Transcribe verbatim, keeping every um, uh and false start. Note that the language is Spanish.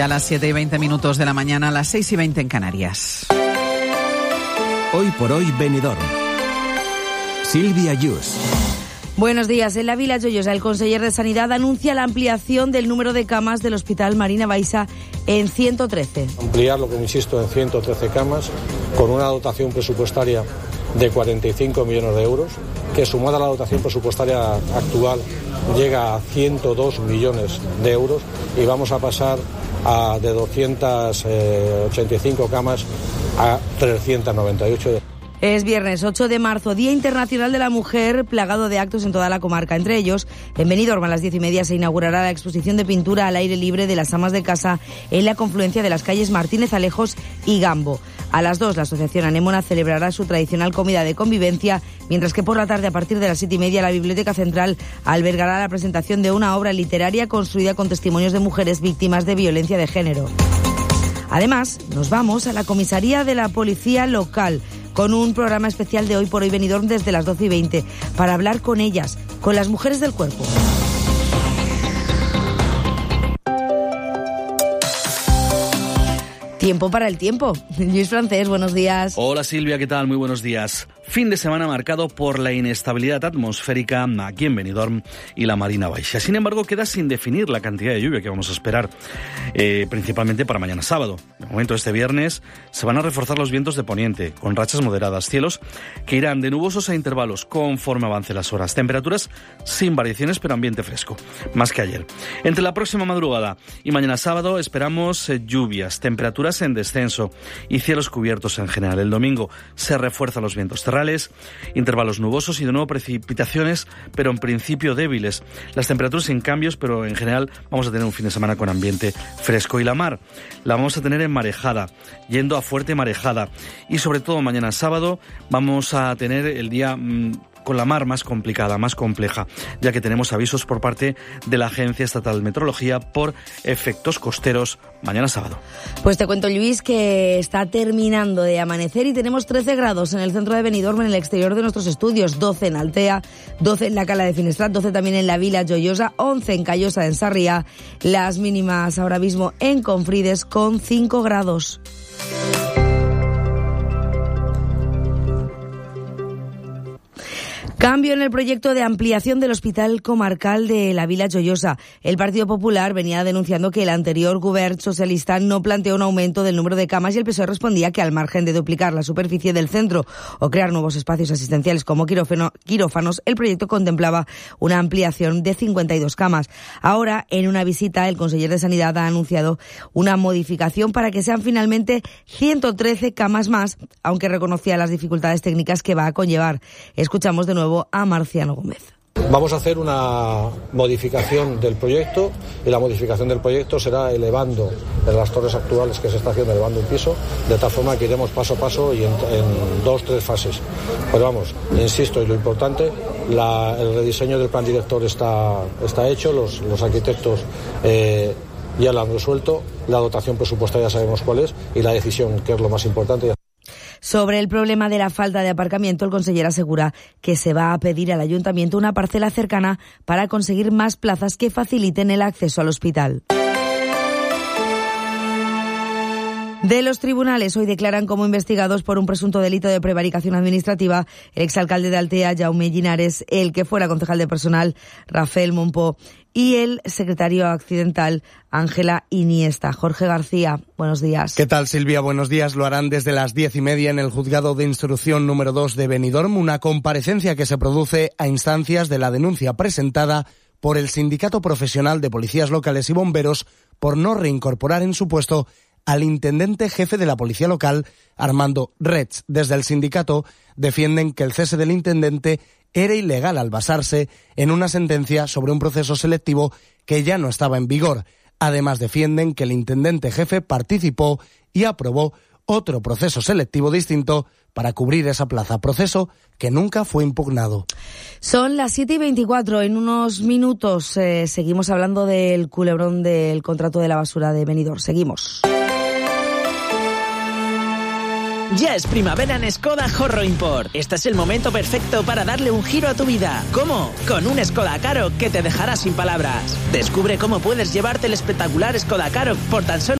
Ya a las siete y veinte minutos de la mañana, a las seis y veinte en Canarias. Hoy por hoy, Benidorm. Sílvia Yus. Buenos días. En la Vila Joiosa, el conseller de Sanidad anuncia la ampliación del número de camas del Hospital Marina Baixa en ciento trece. Ampliar, lo que insisto, en ciento trece camas, con una dotación presupuestaria de cuarenta y cinco millones de euros, que sumada a la dotación presupuestaria actual llega a ciento dos millones de euros, y vamos a pasar a, de doscientas ochenta y cinco camas a trescientas noventa y ocho. Es viernes ocho de marzo, Día Internacional de la Mujer, plagado de actos en toda la comarca. Entre ellos, en Benidorm a las diez y media se inaugurará la exposición de pintura al aire libre de las amas de casa en la confluencia de las calles Martínez Alejos y Gambo. A las dos, la Asociación Anémona celebrará su tradicional comida de convivencia, mientras que por la tarde, a partir de las siete y media, la Biblioteca Central albergará la presentación de una obra literaria construida con testimonios de mujeres víctimas de violencia de género. Además, nos vamos a la comisaría de la Policía Local, con un programa especial de Hoy por Hoy Benidorm desde las doce y veinte, para hablar con ellas, con las mujeres del cuerpo. Tiempo para el tiempo. Luis Francés, buenos días. Hola Silvia, ¿qué tal? Muy buenos días. Fin de semana marcado por la inestabilidad atmosférica aquí en Benidorm y la Marina Baixa. Sin embargo, queda sin definir la cantidad de lluvia que vamos a esperar, eh, principalmente para mañana sábado. De momento, este viernes se van a reforzar los vientos de poniente, con rachas moderadas, cielos que irán de nubosos a intervalos conforme avancen las horas. Temperaturas sin variaciones, pero ambiente fresco, más que ayer. Entre la próxima madrugada y mañana sábado esperamos eh, lluvias, temperaturas en descenso y cielos cubiertos en general. El domingo se refuerzan los vientos terrales, intervalos nubosos y de nuevo precipitaciones, pero en principio débiles. Las temperaturas sin cambios, pero en general vamos a tener un fin de semana con ambiente fresco. Y la mar la vamos a tener en marejada, yendo a fuerte marejada. Y sobre todo mañana sábado vamos a tener el día mmm, con la mar más complicada, más compleja, ya que tenemos avisos por parte de la Agencia Estatal de Meteorología por efectos costeros mañana sábado. Pues te cuento, Luis, que está terminando de amanecer y tenemos trece grados en el centro de Benidorm, en el exterior de nuestros estudios, doce en Altea, doce en la Cala de Finestrat, doce también en la Vila Joiosa, once en Callosa, en Sarriá, las mínimas ahora mismo en Confrides con cinco grados. Cambio en el proyecto de ampliación del Hospital Comarcal de la Vila Joiosa. El Partido Popular venía denunciando que el anterior govern socialista no planteó un aumento del número de camas y el P S O E respondía que al margen de duplicar la superficie del centro o crear nuevos espacios asistenciales como quirófano, quirófanos, el proyecto contemplaba una ampliación de cincuenta y dos camas. Ahora, en una visita, el conseller de Sanidad ha anunciado una modificación para que sean finalmente ciento trece camas más, aunque reconocía las dificultades técnicas que va a conllevar. Escuchamos de nuevo a Marciano Gómez. Vamos a hacer una modificación del proyecto, y la modificación del proyecto será elevando en las torres actuales que se está haciendo, elevando un piso, de tal forma que iremos paso a paso y en, en dos, tres fases. Pero vamos, insisto, y lo importante, la, el rediseño del plan director está, está hecho, los, los arquitectos eh, ya lo han resuelto, la dotación presupuestaria ya sabemos cuál es, y la decisión, que es lo más importante. Sobre el problema de la falta de aparcamiento, el conseller asegura que se va a pedir al ayuntamiento una parcela cercana para conseguir más plazas que faciliten el acceso al hospital. De los tribunales, hoy declaran como investigados por un presunto delito de prevaricación administrativa el exalcalde de Altea, Jaume Llinares, el que fuera concejal de personal, Rafael Monpó, y el secretario accidental, Ángela Iniesta. Jorge García, buenos días. ¿Qué tal, Silvia? Buenos días. Lo harán desde las diez y media en el Juzgado de Instrucción número dos de Benidorm, una comparecencia que se produce a instancias de la denuncia presentada por el Sindicato Profesional de Policías Locales y Bomberos por no reincorporar en su puesto al intendente jefe de la policía local, Armando Retz. Desde el sindicato defienden que el cese del intendente era ilegal al basarse en una sentencia sobre un proceso selectivo que ya no estaba en vigor. Además, defienden que el intendente jefe participó y aprobó otro proceso selectivo distinto para cubrir esa plaza, proceso que nunca fue impugnado. Son las siete y veinticuatro. En unos minutos eh, seguimos hablando del culebrón del contrato de la basura de Benidorm. Seguimos. Ya es primavera en Skoda Horro Import. Este es el momento perfecto para darle un giro a tu vida. ¿Cómo? Con un Skoda Karoq que te dejará sin palabras. Descubre cómo puedes llevarte el espectacular Skoda Karoq por tan solo